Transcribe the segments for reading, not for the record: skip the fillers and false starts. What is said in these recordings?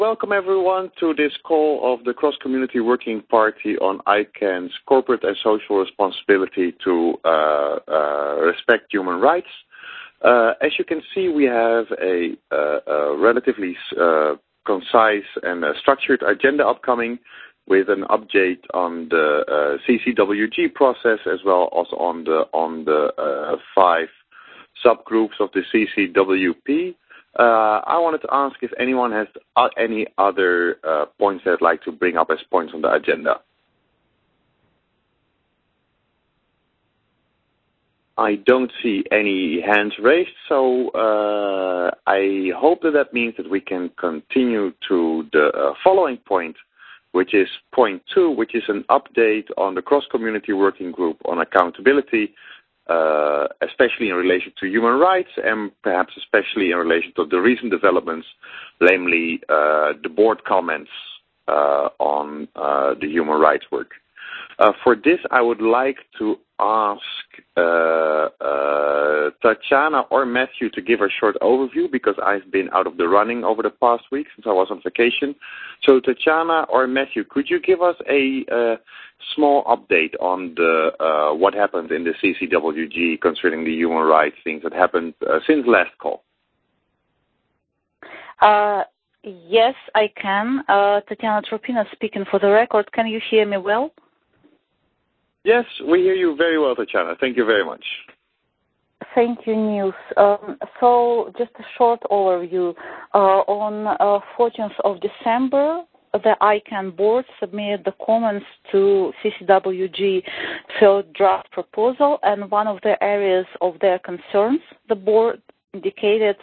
Welcome everyone to this call of the Cross-Community Working Party on ICANN's corporate and social responsibility to respect human rights. As you can see, we have a relatively concise and structured agenda upcoming with an update on the CCWG process as well as on the 5 subgroups of the CCWP. I wanted to ask if anyone has any other points they'd like to bring up as points on the agenda. I don't see any hands raised, so I hope that means that we can continue to the following point, which is point 2, which is an update on the Cross-Community Working Group on accountability, especially in relation to human rights and perhaps especially in relation to the recent developments, namely the board comments on the human rights work. For this, I would like to ask Tatjana or Matthew to give a short overview because I've been out of the running over the past week since I was on vacation. So Tatjana or Matthew, could you give us a small update on the what happened in the CCWG concerning the human rights things that happened since last call? Yes, I can. Tatiana Tropina speaking for the record. Can you hear me well? Yes, we hear you very well, Tatjana. Thank you very much. Thank you, Niels. So just a short overview. On 14th of December, the ICANN board submitted the comments to CCWG third draft proposal, and one of the areas of their concerns, the board indicated,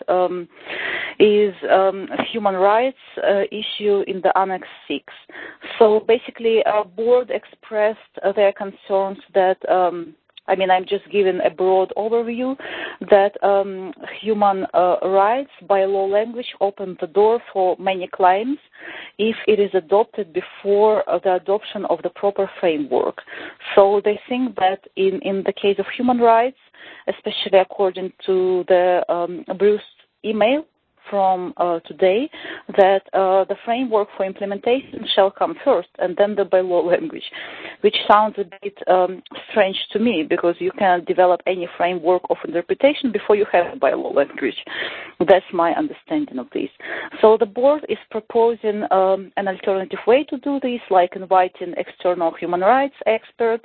is human rights issue in the Annex 6. So basically, our board expressed their concerns that, I'm just giving a broad overview, that human rights by law language open the door for many claims if it is adopted before the adoption of the proper framework. So they think that in the case of human rights, especially according to the Bruce email from today, that the framework for implementation shall come first and then the by-law language, which sounds a bit strange to me because you cannot develop any framework of interpretation before you have a by-law language. That's my understanding of this. So the board is proposing an alternative way to do this, like inviting external human rights expert,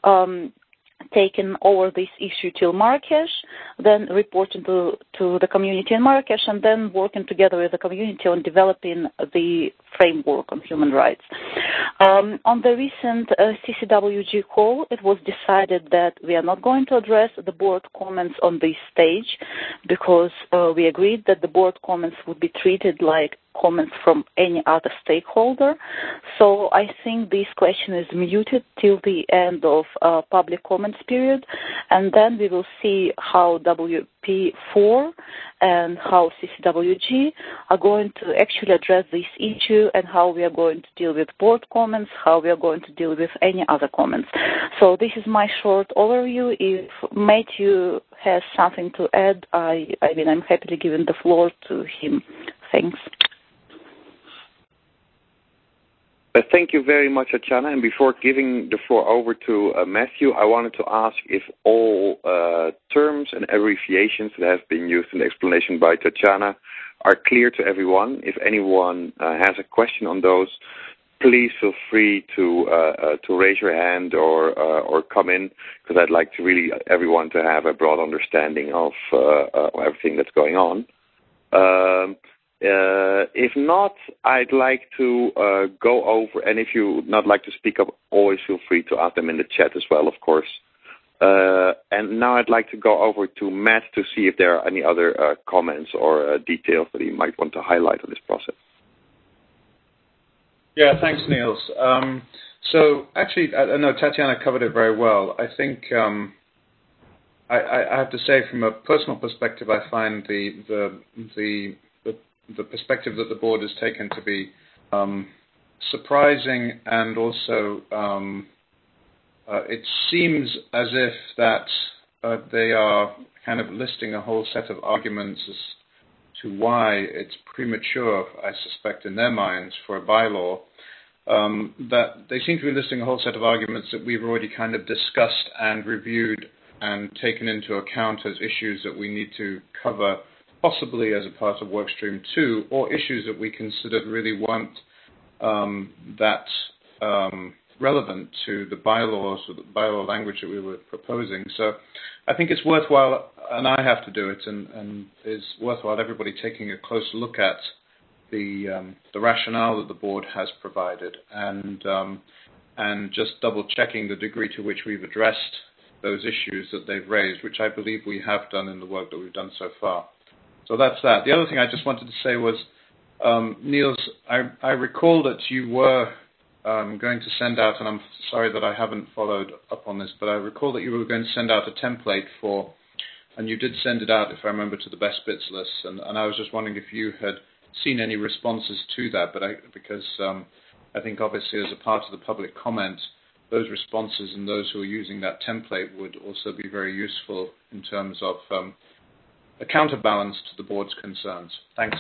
taking over this issue till Marrakesh, then reporting to the community in Marrakesh, and then working together with the community on developing the framework on human rights. On the recent CCWG call, it was decided that we are not going to address the board comments on this stage because we agreed that the board comments would be treated like comments from any other stakeholder. So I think this question is muted till the end of public comments period, and then we will see how WP4 and how CCWG are going to actually address this issue and how we are going to deal with board comments, how we are going to deal with any other comments. So this is my short overview. If Matthew has something to add, I'm happily giving the floor to him. Thanks. Thank you very much, Tatjana. And before giving the floor over to Matthew, I wanted to ask if all terms and abbreviations that have been used in the explanation by Tatjana are clear to everyone. If anyone has a question on those, please feel free to raise your hand or come in, because I'd like to really everyone to have a broad understanding of everything that's going on. If not, I'd like to go over, and if you would not like to speak up, always feel free to ask them in the chat as well, of course. And now I'd like to go over to Matt to see if there are any other comments or details that he might want to highlight on this process. Yeah, thanks, Niels. So actually, I know Tatjana covered it very well. I think I have to say, from a personal perspective, I find the perspective that the board has taken to be surprising, and also it seems as if that they are kind of listing a whole set of arguments as to why it's premature, I suspect, in their minds for a bylaw, that they seem to be listing a whole set of arguments that we've already kind of discussed and reviewed and taken into account as issues that we need to cover, possibly as a part of Workstream 2, or issues that we considered really weren't that relevant to the bylaws or the bylaw language that we were proposing. So I think it's worthwhile, and I have to do it, and it's worthwhile everybody taking a close look at the rationale that the board has provided, and just double checking the degree to which we've addressed those issues that they've raised, which I believe we have done in the work that we've done so far. So that's that. The other thing I just wanted to say was, Niels, I recall that you were going to send out, and I'm sorry that I haven't followed up on this, but I recall that you were going to send out a template for, and you did send it out, if I remember, to the best bits list, and I was just wondering if you had seen any responses to that, because I think obviously as a part of the public comment, those responses and those who are using that template would also be very useful in terms of a counterbalance to the board's concerns. Thanks.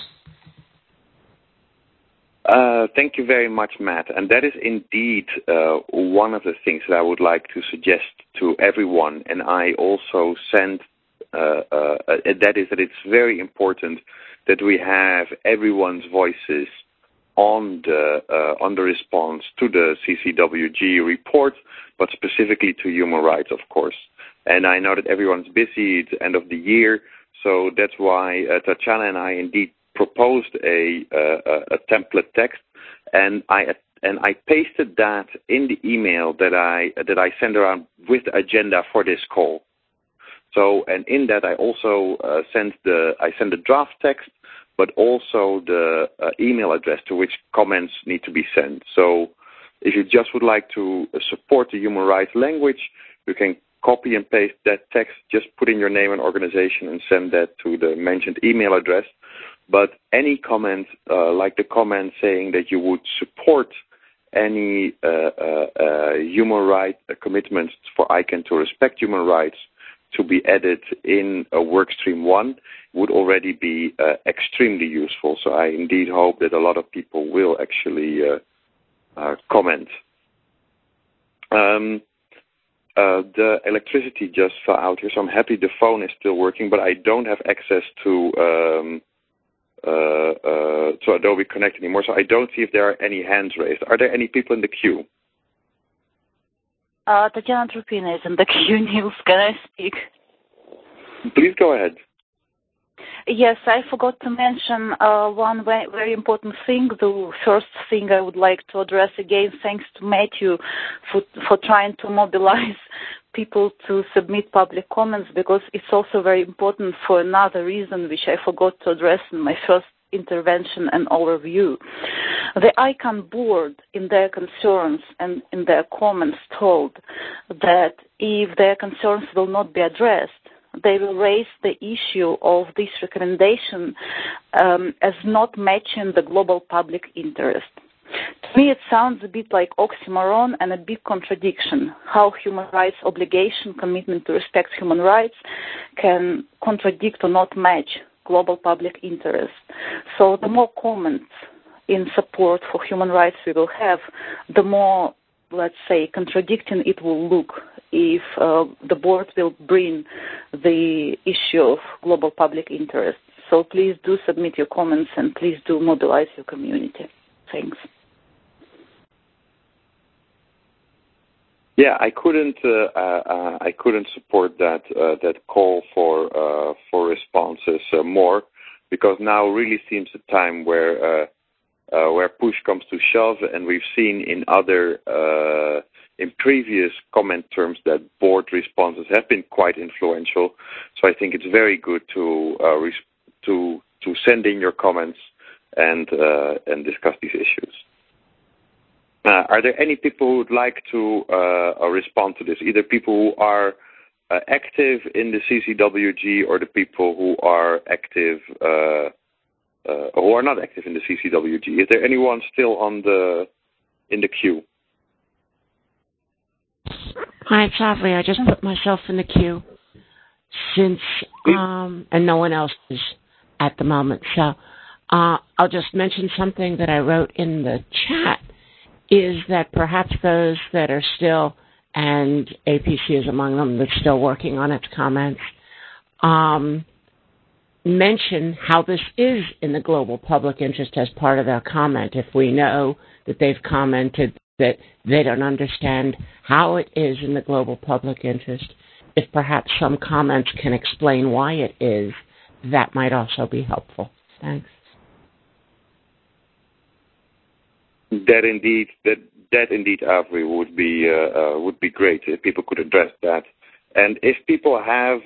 Thank you very much, Matt. And that is indeed one of the things that I would like to suggest to everyone. And I also sent that is that it's very important that we have everyone's voices on the response to the CCWG report, but specifically to human rights, of course. And I know that everyone's busy. It's the end of the year, so that's why Tatjana and I indeed proposed a template text, and I pasted that in the email that I sent around with the agenda for this call. So, and in that I also sent the draft text, but also the email address to which comments need to be sent. So, if you just would like to support the human rights language, you can copy and paste that text, just put in your name and organization and send that to the mentioned email address. But any comment, like the comment saying that you would support any human rights commitments for ICANN to respect human rights to be added in Workstream 1 would already be extremely useful. So I indeed hope that a lot of people will actually comment. The electricity just fell out here, so I'm happy the phone is still working, but I don't have access to Adobe Connect anymore, so I don't see if there are any hands raised. Are there any people in the queue? Tatjana Trupina is in the queue. Niels, can I speak? Please go ahead. Yes, I forgot to mention one very important thing. The first thing I would like to address again, thanks to Matthew for trying to mobilize people to submit public comments, because it's also very important for another reason which I forgot to address in my first intervention and overview. The ICANN board, in their concerns and in their comments, told that if their concerns will not be addressed, they will raise the issue of this recommendation as not matching the global public interest. To me, it sounds a bit like oxymoron and a big contradiction, how human rights obligation, commitment to respect human rights, can contradict or not match global public interest. So the more comments in support for human rights we will have, the more, let's say, contradicting it will look if the board will bring the issue of global public interest. So please do submit your comments and please do mobilize your community. Thanks. Yeah, I couldn't support that call for responses more, because now really seems a time where push comes to shove, and we've seen in previous comment terms that board responses have been quite influential. So I think it's very good to send in your comments and discuss these issues. Are there any people who would like to respond to this? Either people who are active in the CCWG or the people who are active, who are not active in the CCWG. Is there anyone still in the queue? Hi, it's Avi. I just put myself in the queue since, and no one else is. at the moment. So I'll just mention something that I wrote in the chat, is that perhaps those that are still, and APC is among them, that's still working on its comments, mention how this is in the global public interest as part of their comment. If we know that they've commented that they don't understand how it is in the global public interest, if perhaps some comments can explain why it is, that might also be helpful. Thanks. That indeed, Avery, would be great if people could address that. And if people have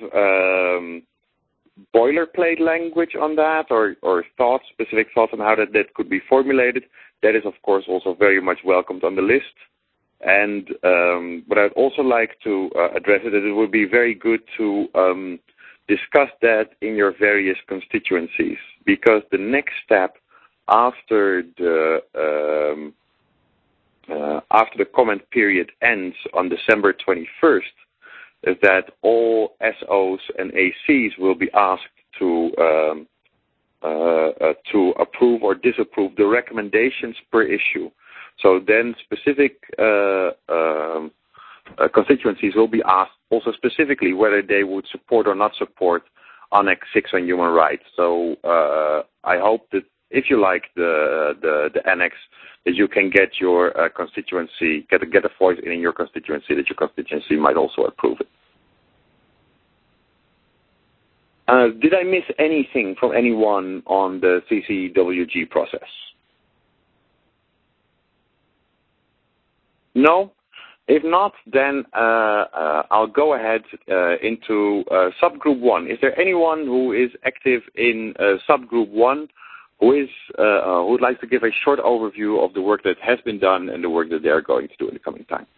boilerplate language on that, or specific thoughts on how that could be formulated, that is, of course, also very much welcomed on the list. And but I'd also like to address it, that it would be very good to discuss that in your various constituencies, because the next step after the comment period ends on December 21st is that all SOs and ACs will be asked to approve or disapprove the recommendations per issue. So then specific constituencies will be asked also specifically whether they would support or not support Annex 6 on human rights. So I hope that if you like the annex, that you can get your constituency, get a voice in your constituency, that your constituency might also approve it. Did I miss anything from anyone on the CCWG process? No? If not, then I'll go ahead into subgroup 1. Is there anyone who is active in subgroup 1 who would like to give a short overview of the work that has been done and the work that they are going to do in the coming time?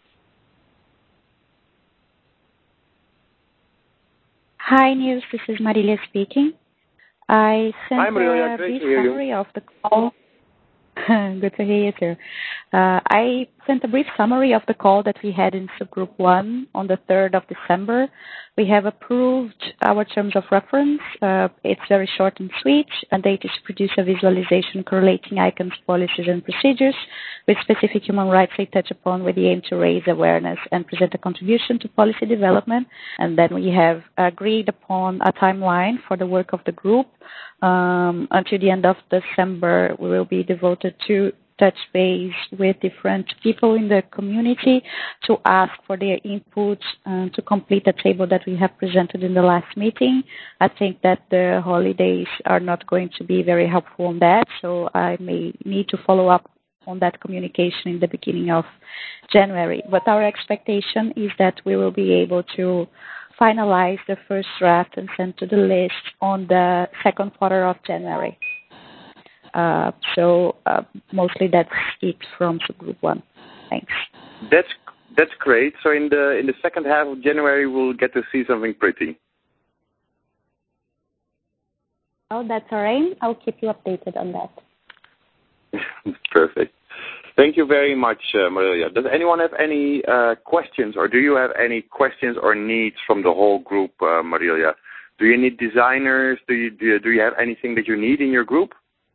Hi, Nils. This is Marilia speaking. I sent a brief summary of the call. Good to hear you too. I sent a brief summary of the call that we had in subgroup 1 on the 3rd of December. We have approved our terms of reference. It's very short and sweet, and they just produce a visualization correlating ICANN's policies and procedures with specific human rights they touch upon, with the aim to raise awareness and present a contribution to policy development. And then we have agreed upon a timeline for the work of the group. Until the end of December, we will be devoted to touch base with different people in the community to ask for their input to complete the table that we have presented in the last meeting. I think that the holidays are not going to be very helpful on that, so I may need to follow up on that communication in the beginning of January. But our expectation is that we will be able to finalize the first draft and send to the list on the second quarter of January. So mostly that's it from subgroup 1. Thanks. That's great. So in the second half of January, we'll get to see something pretty. Oh, that's all right. I'll keep you updated on that. Perfect. Thank you very much, Marilia. Does anyone have any questions, or do you have any questions or needs from the whole group, Marilia? Do you need designers? Do you have anything that you need in your group?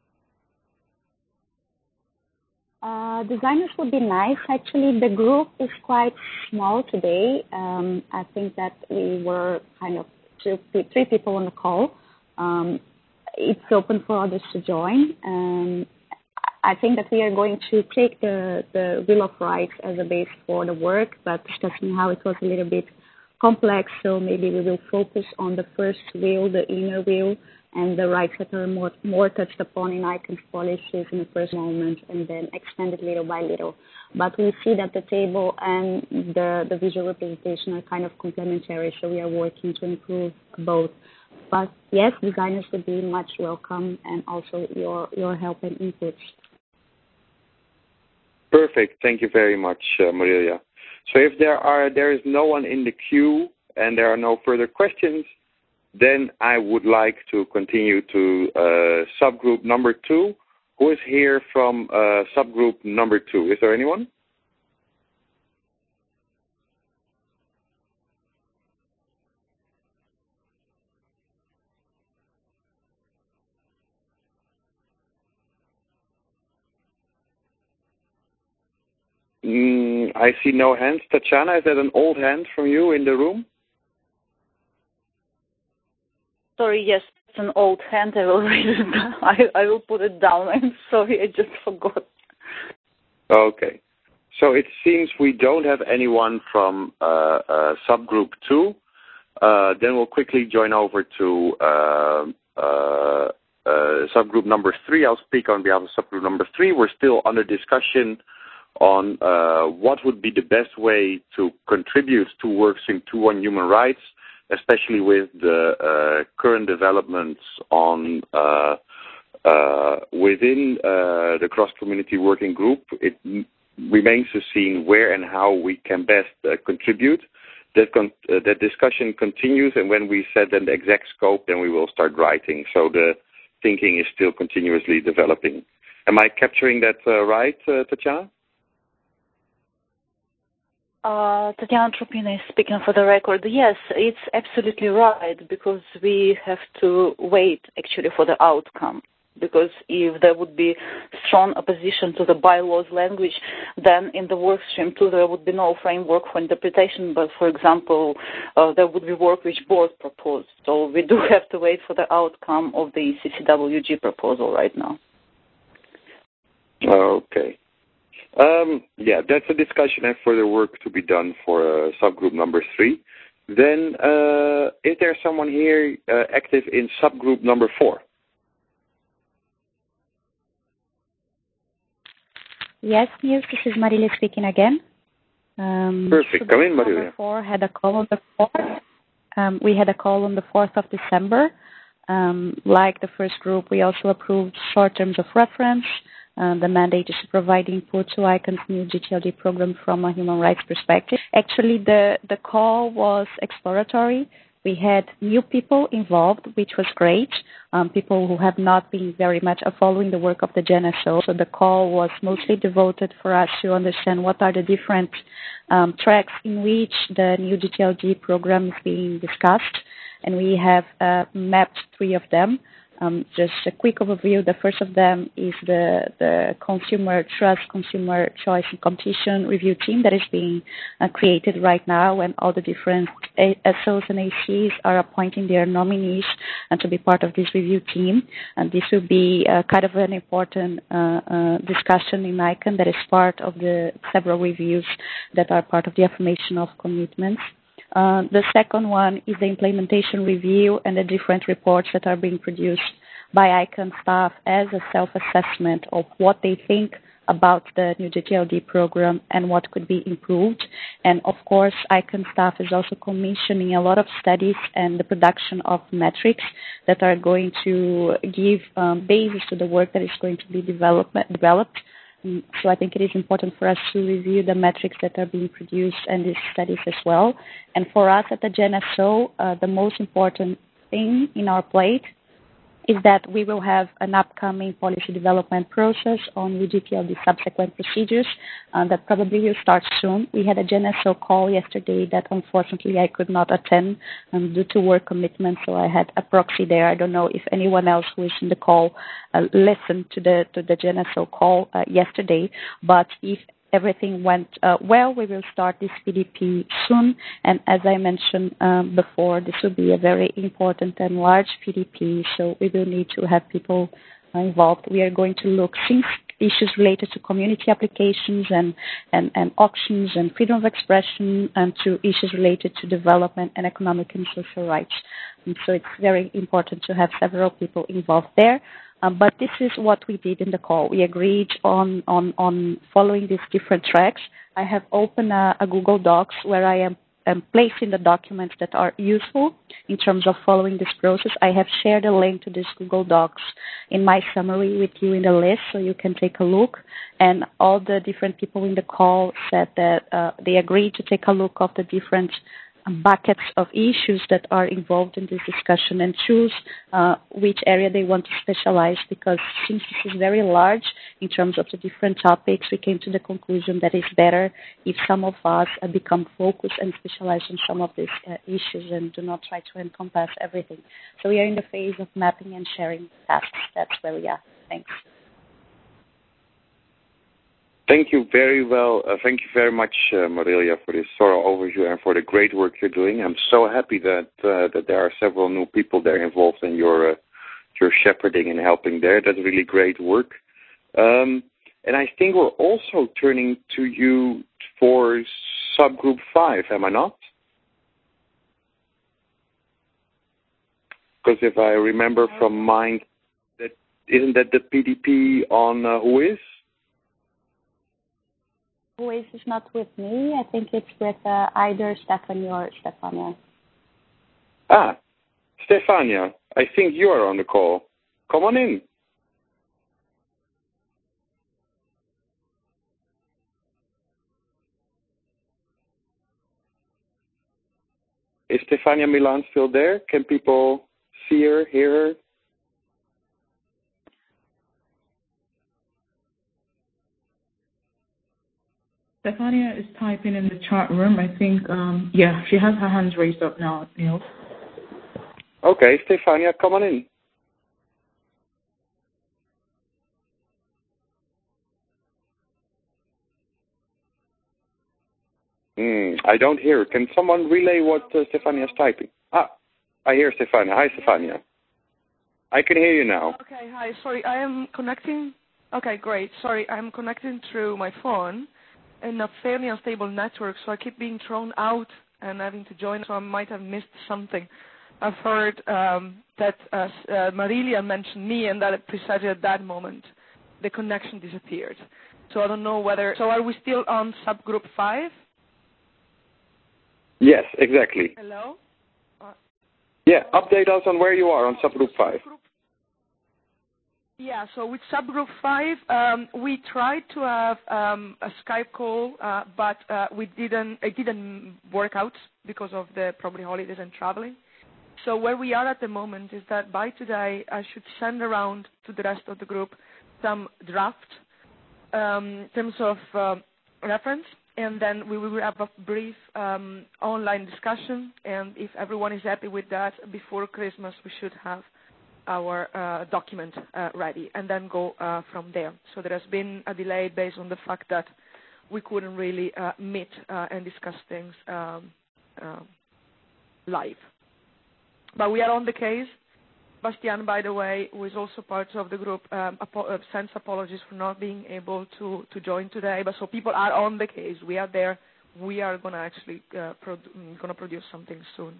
Designers would be nice. Actually, the group is quite small today. I think that we were kind of 3 people on the call. It's open for others to join. I think that we are going to take the Bill of Rights as a base for the work, but discussing how it was a little bit complex, so maybe we will focus on the first will, the inner will, and the rights that are more touched upon in ICANN's policies in the first moment, and then expand it little by little. But we see that the table and the visual representation are kind of complementary, so we are working to improve both. But yes, designers would be much welcome, and also your help and inputs. Perfect. Thank you very much, Marilia. So if there is no one in the queue and there are no further questions, then I would like to continue to subgroup number 2. Who is here from subgroup number 2? Is there anyone? I see no hands. Tatjana, is that an old hand from you in the room? Sorry, yes, it's an old hand. I will read it down. I will put it down. I'm sorry, I just forgot. Okay. So it seems we don't have anyone from subgroup 2. Then we'll quickly join over to subgroup number 3. I'll speak on behalf of subgroup number 3. We're still under discussion on what would be the best way to contribute to Workstream 2 on human rights, especially with the current developments on within the cross-community working group. It remains to see where and how we can best contribute. That discussion continues, and when we set then the exact scope, then we will start writing. So the thinking is still continuously developing. Am I capturing that right, Tatjana? Tatiana Tropina is speaking for the record. Yes, it's absolutely right, because we have to wait actually for the outcome. Because if there would be strong opposition to the bylaws language, then in the Workstream 2 there would be no framework for interpretation, but for example, there would be work which board proposed. So we do have to wait for the outcome of the CCWG proposal right now. Okay. Yeah, that's a discussion and further work to be done for subgroup number 3. Then, is there someone here active in subgroup number 4? Yes, Niels, this is Marilia speaking again. Perfect. Come in, Marilia. Number 4 had a call on the 4th. We had a call on the 4th of December. Like the first group, we also approved short terms of reference. The mandate is to provide input to ICANN's new GTLD program from a human rights perspective. Actually, the call was exploratory. We had new people involved, which was great, people who have not been very much following the work of the GNSO. So the call was mostly devoted for us to understand what are the different tracks in which the new GTLD program is being discussed. And we have mapped 3 of them. Just a quick overview. The first of them is the Consumer Trust, Consumer Choice and Competition Review Team that is being created right now, and all the different SOs and ACs are appointing their nominees to be part of this review team. And this will be kind of an important discussion in ICANN that is part of the several reviews that are part of the affirmation of commitments. The second one is the implementation review and the different reports that are being produced by ICANN staff as a self-assessment of what they think about the new GTLD program and what could be improved. And of course, ICANN staff is also commissioning a lot of studies and the production of metrics that are going to give basis to the work that is going to be developed. So I think it is important for us to review the metrics that are being produced and these studies as well. And for us at the GNSO, the most important thing in our plate is that we will have an upcoming policy development process on UGTLD subsequent procedures that probably will start soon. We had a GNSO call yesterday that unfortunately I could not attend due to work commitments, so I had a proxy there. I don't know if anyone else who is in the call listened to the GNSO call yesterday, but if everything went well, we will start this PDP soon. And as I mentioned before, this will be a very important and large PDP, so we will need to have people involved. We are going to look since issues related to community applications and auctions and freedom of expression, and to issues related to development and economic and social rights. And so it's very important to have several people involved there. But this is what we did in the call. We agreed on following these different tracks. I have opened a Google Docs where I am placing the documents that are useful in terms of following this process. I have shared a link to this Google Docs in my summary with you in the list, so you can take a look. And all the different people in the call said that they agreed to take a look of the different buckets of issues that are involved in this discussion and choose which area they want to specialize, because since this is very large in terms of the different topics, we came to the conclusion that it's better if some of us become focused and specialize on some of these issues and do not try to encompass everything. So we are in the phase of mapping and sharing tasks. That's where we are. Thanks. Thank you very well. Thank you very much, Marilia, for this thorough overview and for the great work you're doing. I'm so happy that there are several new people there involved in your shepherding and helping there. That's really great work. And I think we're also turning to you for subgroup 5, am I not? Because if I remember from mind, isn't that the PDP on who is? Who is not with me. I think it's with either Stephanie or Stefania. Ah, Stefania, I think you are on the call. Come on in. Is Stefania Milan still there? Can people see her, hear her? Stefania is typing in the chat room. I think, yeah, she has her hands raised up now, Niels. Okay, Stefania, come on in. I don't hear her. Can someone relay what Stefania is typing? Ah, I hear Stefania. Hi, Stefania. I can hear you now. Okay, hi. Sorry, I am connecting. Okay, great. Sorry, I'm connecting through my phone in a fairly unstable network, so I keep being thrown out and having to join, so I might have missed something. I've heard that Marilia mentioned me, and that precisely at that moment the connection disappeared. So I don't know whether... So are we still on subgroup 5? Yes, exactly. Hello? Yeah, update us on where you are on subgroup 5. Yeah, so with subgroup 5, we tried to have a Skype call, but it didn't work out because of the probably holidays and traveling. So where we are at the moment is that by today, I should send around to the rest of the group some draft in terms of reference, and then we will have a brief online discussion, and if everyone is happy with that, before Christmas we should have our document ready, and then go from there. So there has been a delay based on the fact that we couldn't really meet and discuss things live. But we are on the case. Bastian, by the way, who is also part of the group, sends apologies for not being able to join today. But so people are on the case. We are there. We are going to actually produce something soon.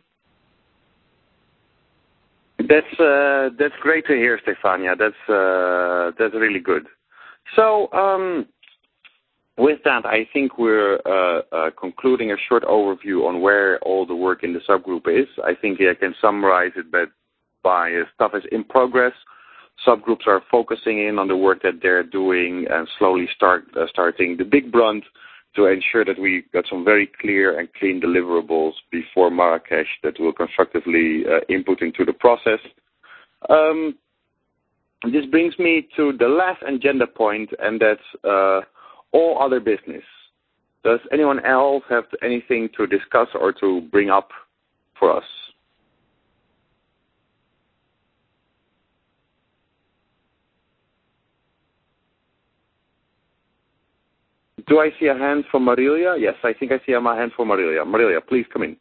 That's great to hear, Stefania. That's really good. So with that, I think we're concluding a short overview on where all the work in the subgroup is. I think I can summarize it by stuff is in progress. Subgroups are focusing in on the work that they're doing and slowly starting the big brunt to ensure that we got some very clear and clean deliverables before Marrakesh that will constructively input into the process. This brings me to the last agenda point, and that's all other business. Does anyone else have anything to discuss or to bring up for us? Do I see a hand from Marilia? Yes, I think I see a hand from Marilia. Marilia, please come in.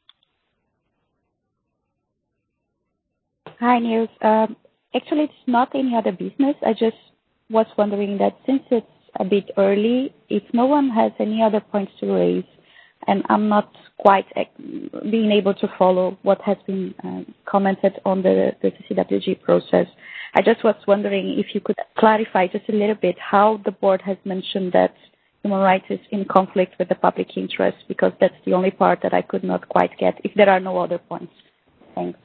Hi, Niels. Actually, it's not any other business. I just was wondering that since it's a bit early, if no one has any other points to raise, and I'm not quite being able to follow what has been commented on the CCWG process, I just was wondering if you could clarify just a little bit how the board has mentioned that human rights is in conflict with the public interest, because that's the only part that I could not quite get, if there are no other points. Thanks.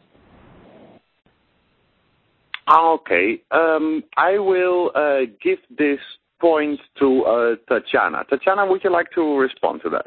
Okay. I will give this point to Tatjana. Tatjana, would you like to respond to that?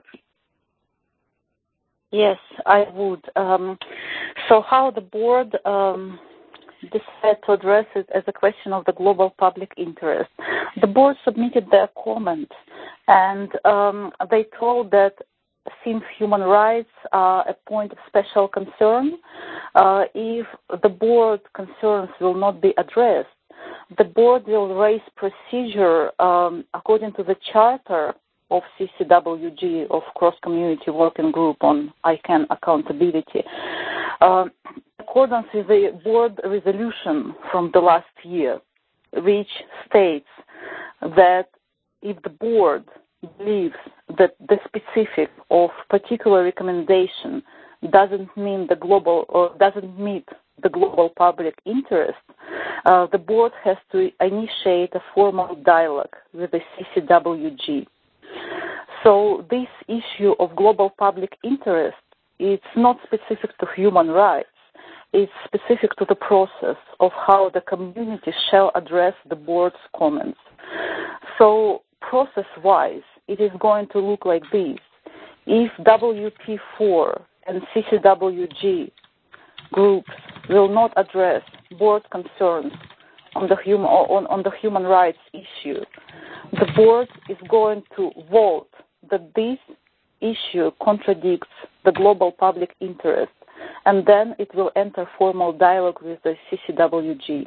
Yes, I would. So how the board decided to address it as a question of the global public interest. The board submitted their comments, and they told that since human rights are a point of special concern, if the board concerns will not be addressed, the board will raise procedure according to the charter of CCWG, of Cross-Community Working Group on ICANN Accountability, accordance with the board resolution from the last year, which states that if the board believes that the specific of particular recommendation doesn't meet the global public interest, the board has to initiate a formal dialogue with the CCWG. So this issue of global public interest, it's not specific to human rights. It's specific to the process of how the community shall address the board's comments. So process-wise, it is going to look like this. If WP4 and CCWG groups will not address board concerns on the human rights issue, the board is going to vote that this issue contradicts the global public interest, and then it will enter formal dialogue with the CCWG.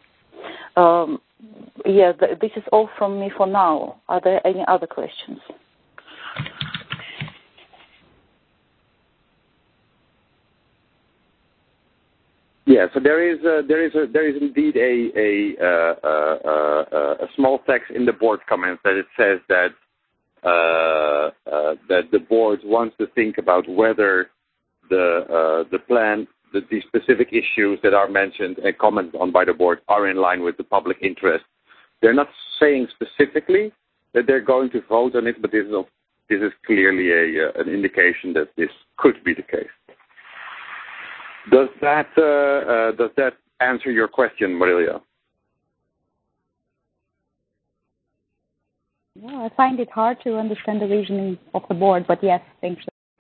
This is all from me for now. Are there any other questions? Yeah, so there is indeed a small text in the board comments that it says that that the board wants to think about whether the plan, the specific issues that are mentioned and commented on by the board are in line with the public interest. They're not saying specifically that they're going to vote on it, but this is clearly an indication that this could be the case. Does that answer your question, Marilia? Well, I find it hard to understand the reasoning of the board, but yes, thanks.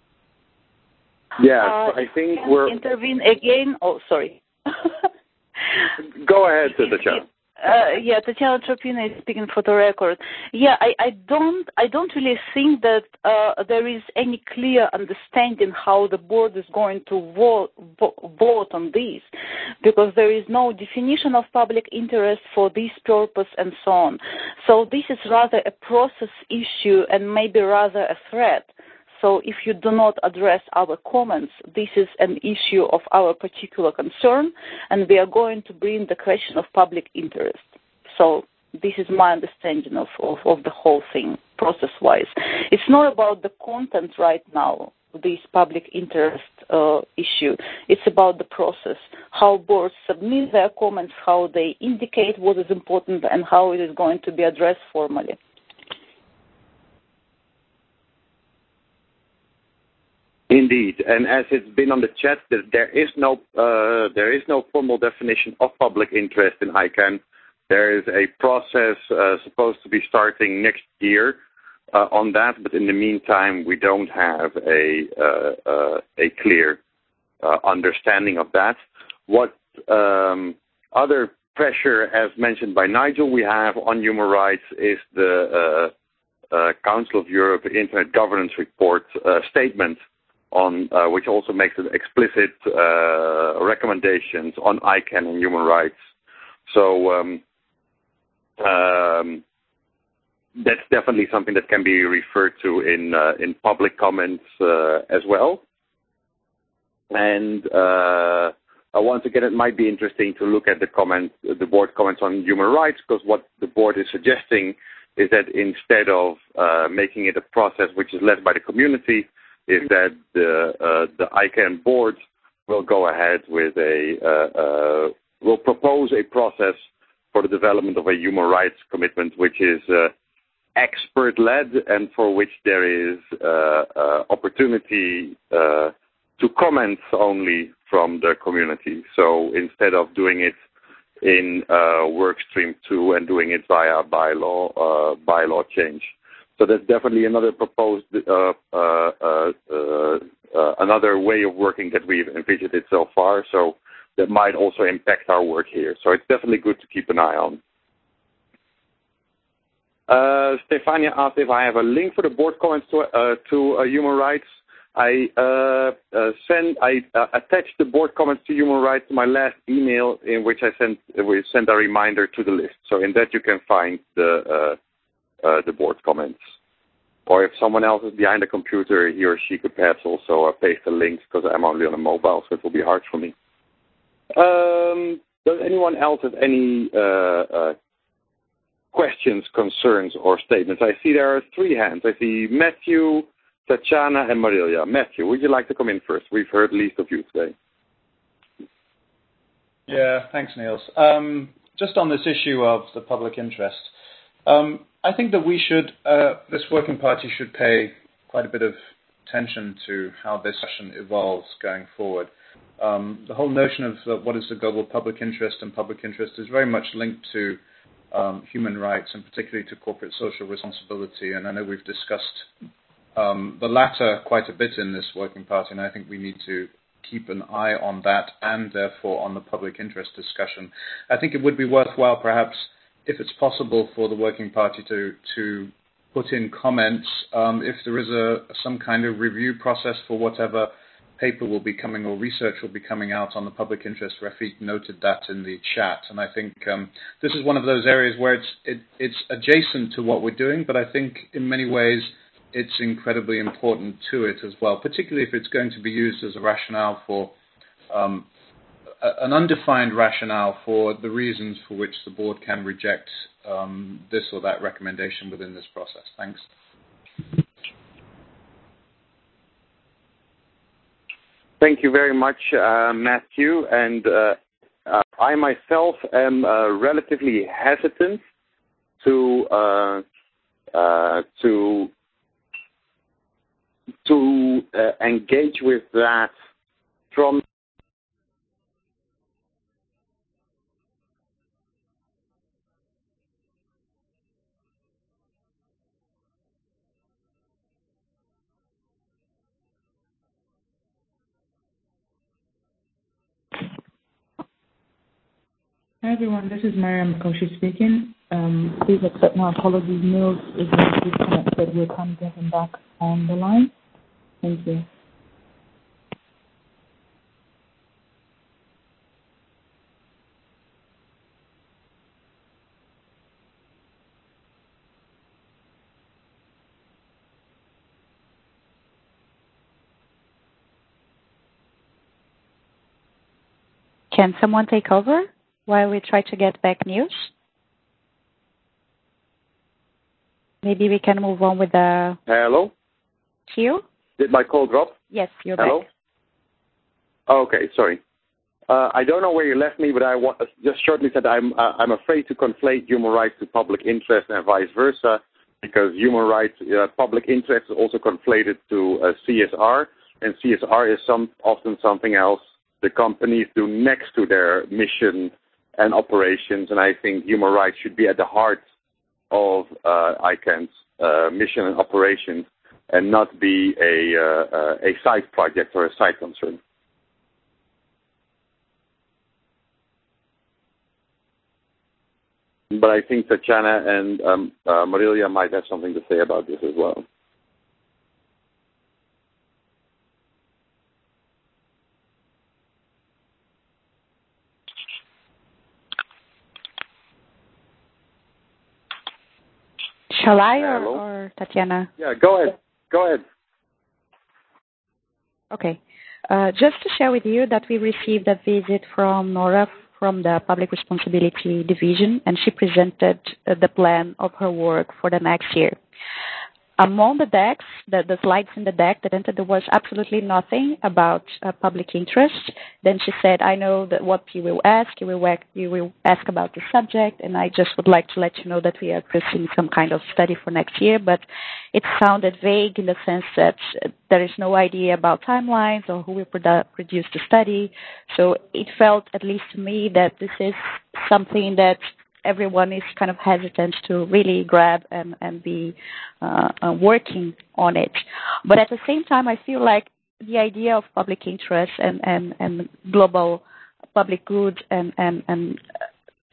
Yeah, so I think we're... Intervene again. Oh, sorry. Go ahead, Tatiana. Tatiana Tropina is speaking for the record. I don't really think that there is any clear understanding how the board is going to vote on this, because there is no definition of public interest for this purpose and so on. So this is rather a process issue and maybe rather a threat. So if you do not address our comments, this is an issue of our particular concern, and we are going to bring the question of public interest. So this is my understanding of the whole thing, process-wise. It's not about the content right now, this public interest issue. It's about the process, how boards submit their comments, how they indicate what is important, and how it is going to be addressed formally. Indeed, and as it's been on the chat, there is no formal definition of public interest in ICANN. There is a process supposed to be starting next year on that, but in the meantime, we don't have a clear understanding of that. What other pressure, as mentioned by Nigel, we have on human rights is the Council of Europe Internet Governance Report statement, on which also makes it explicit recommendations on ICANN and human rights. So that's definitely something that can be referred to in public comments as well. And once again, it might be interesting to look at the board comments on human rights, because what the board is suggesting is that instead of making it a process which is led by the community, is that the ICANN board will go ahead with will propose a process for the development of a human rights commitment, which is expert-led and for which there is opportunity to comment only from the community. So instead of doing it in Workstream 2 and doing it via bylaw change. So that's definitely another proposed, another way of working that we've envisioned it so far. So that might also impact our work here. So it's definitely good to keep an eye on. Stefania asked if I have a link for the board comments to human rights. I attached the board comments to human rights to my last email, in which we sent a reminder to the list. So in that you can find the board comments. Or if someone else is behind the computer, he or she could perhaps also paste the links, because I'm only on a mobile, so it will be hard for me. Does anyone else have any questions, concerns, or statements? I see there are 3 hands. I see Matthew, Tatjana, and Marilia. Matthew, would you like to come in first? We've heard least of you today. Yeah, thanks, Niels. Just on this issue of the public interest, I think that we should, this working party should pay quite a bit of attention to how this session evolves going forward. The whole notion of what is the global public interest and public interest is very much linked to human rights, and particularly to corporate social responsibility. And I know we've discussed the latter quite a bit in this working party, and I think we need to keep an eye on that and therefore on the public interest discussion. I think it would be worthwhile, perhaps, if it's possible for the working party to put in comments if there is some kind of review process for whatever paper will be coming or research will be coming out on the public interest. Rafiq noted that in the chat, and I think this is one of those areas where it's adjacent to what we're doing, but I think in many ways it's incredibly important to it as well, particularly if it's going to be used as a rationale for an undefined rationale for the reasons for which the board can reject this or that recommendation within this process. Thanks. Thank you very much, Matthew. And I myself am relatively hesitant to engage with that from Hi everyone, this is Mariam Makoshi speaking. Please accept my apologies. Niels is disconnected. We're trying to get him back on the line. Thank you. Can someone take over while we try to get back news? Maybe we can move on with the... Hello? Queue? Did my call drop? Yes, you're Hello? back. Okay, sorry. I don't know where you left me, but I just shortly said I'm afraid to conflate human rights to public interest and vice versa, because human rights, public interest is also conflated to CSR, and CSR is often something else the companies do next to their mission and operations, and I think human rights should be at the heart of ICANN's mission and operations, and not be a side project or a side concern. But I think Tatjana and Marilia might have something to say about this as well. Shall I or Tatjana? Yeah, go ahead. Go ahead. Okay. Just to share with you that we received a visit from Nora from the Public Responsibility Division, and she presented the plan of her work for the next year. Among the decks, the slides in the deck, there was absolutely nothing about public interest. Then she said, I know that what you will ask, you will ask about the subject, and I just would like to let you know that we are pursuing some kind of study for next year, but it sounded vague in the sense that there is no idea about timelines or who will produce the study. So it felt, at least to me, that this is something that everyone is kind of hesitant to really grab and be working on it. But at the same time, I feel like the idea of public interest and global public good and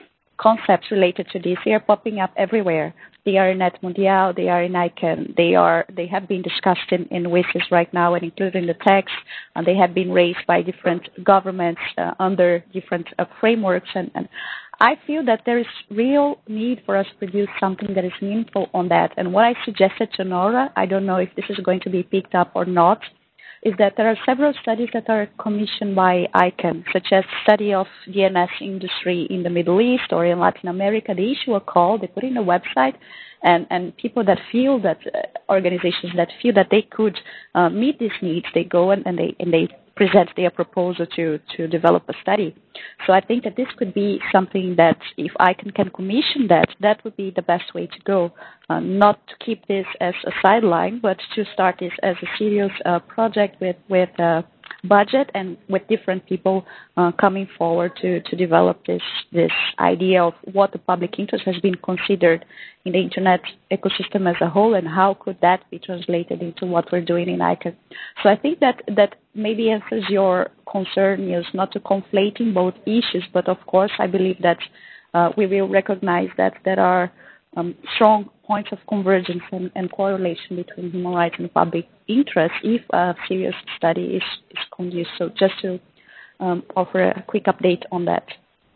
concepts related to this. They are popping up everywhere. They are in Net Mundial, they are in ICANN, they have been discussed in WSIS right now and included in the text, and they have been raised by different governments under different frameworks. And I feel that there is real need for us to produce something that is meaningful on that. And what I suggested to Nora, I don't know if this is going to be picked up or not, is that there are several studies that are commissioned by ICANN, such as study of DNS industry in the Middle East or in Latin America. They issue a call, they put in a website, and people that feel that, organizations that feel that they could meet these needs, they go and they present their proposal to develop a study. So I think that this could be something that if ICANN can commission that would be the best way to go. Not to keep this as a sideline, but to start this as a serious project with budget and with different people coming forward to develop this idea of what the public interest has been considered in the Internet ecosystem as a whole, and how could that be translated into what we're doing in ICANN. So I think that maybe answers your concern, is not to conflating both issues, but of course I believe that we will recognize that there are strong points of convergence and correlation between human rights and public interest if a serious study is conducted. So just to offer a quick update on that.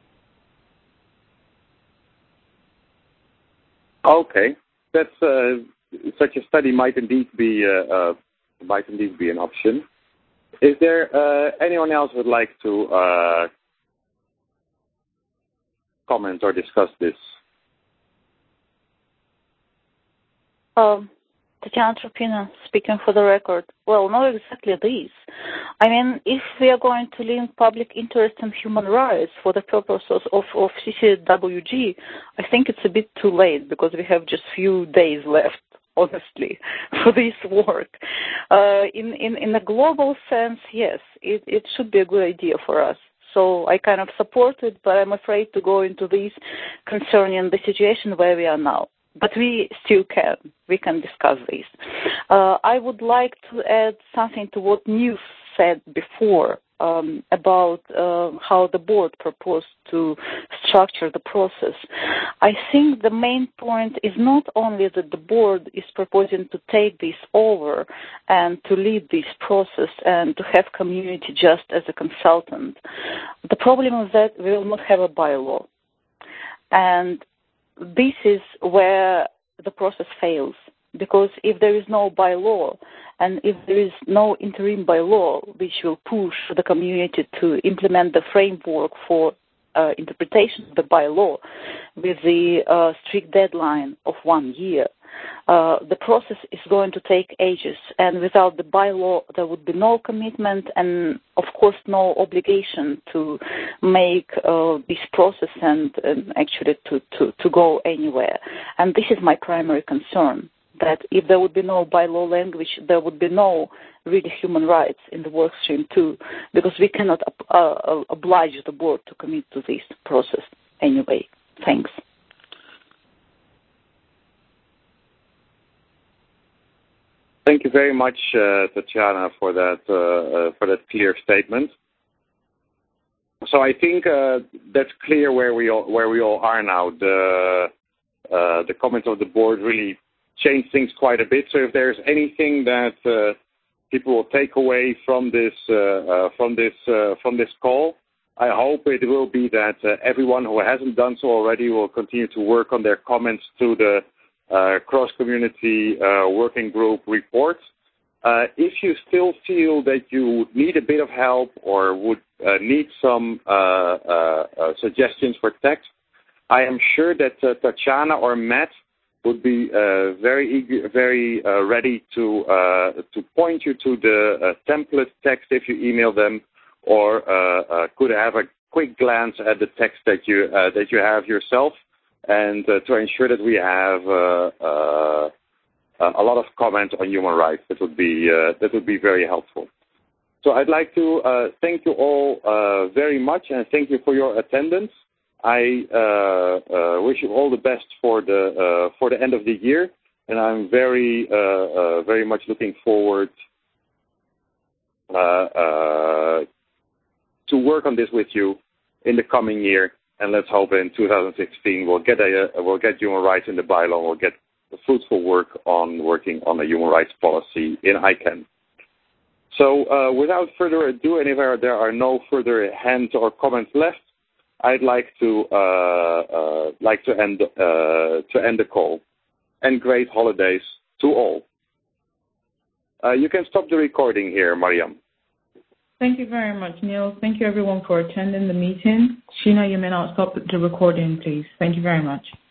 Okay, that's such a study might indeed be an option. Is there anyone else who would like to comment or discuss this? Tatiana Tropina, speaking for the record. Well, not exactly this. I mean, if we are going to link public interest and human rights for the purposes of CCWG, I think it's a bit too late because we have just few days left, honestly, for this work. In a global sense, yes, it should be a good idea for us. So I kind of support it, but I'm afraid to go into this concerning the situation where we are now. But we still can. We can discuss this. I would like to add something to what Nils said before about how the board proposed to structure the process. I think the main point is not only that the board is proposing to take this over and to lead this process and to have community just as a consultant. The problem is that we will not have a bylaw. And this is where the process fails, because if there is no bylaw and if there is no interim bylaw which will push the community to implement the framework for interpretation of the bylaw with the strict deadline of 1 year, the process is going to take ages, and without the bylaw there would be no commitment and of course no obligation to make this process and actually to go anywhere. And this is my primary concern, that if there would be no bylaw language, there would be no really human rights in the work stream too, because we cannot oblige the board to commit to this process anyway. Thanks. Thank you very much, Tatiana, for that clear statement. So I think that's clear where we all are now. The comments of the board really changed things quite a bit. So if there's anything that people will take away from this call, I hope it will be that everyone who hasn't done so already will continue to work on their comments to the cross-community working group report. If you still feel that you need a bit of help or would need some suggestions for text, I am sure that Tatiana or Matt would be very ready to point you to the template text if you email them, or could have a quick glance at the text that you have yourself, and to ensure that we have a lot of comment on human rights. That would be very helpful. So I'd like to thank you all very much, and thank you for your attendance. I wish you all the best for the end of the year, and I'm very much looking forward to work on this with you in the coming year and let's hope in 2016 we'll get human rights in the bylaw. We'll get fruitful work on working on a human rights policy in ICANN. So without further ado, and if there are no further hands or comments left, I'd like to end the call. And great holidays to all. You can stop the recording here, Mariam. Thank you very much, Neil. Thank you, everyone, for attending the meeting. Sheena, you may now stop the recording, please. Thank you very much.